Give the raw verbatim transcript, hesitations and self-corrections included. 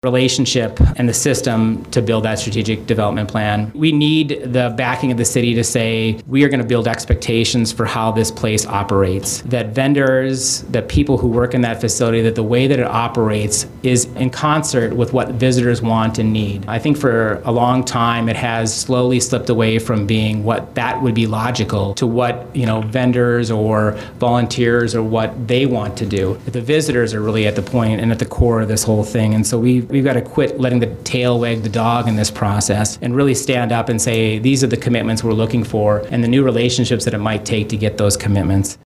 relationship and the system to build that strategic development plan. We need the backing of the city to say, we are going to build expectations for how this place operates. That vendors, that people who work in that facility, that the way that it operates is in concert with what visitors want and need. I think for a long time it has slowly slipped away from being what that would be logical to what, you know, vendors or volunteers or what they want to do. The visitors are really at the point and at the core of this whole thing. And so we We've got to quit letting the tail wag the dog in this process and really stand up and say, these are the commitments we're looking for and the new relationships that it might take to get those commitments.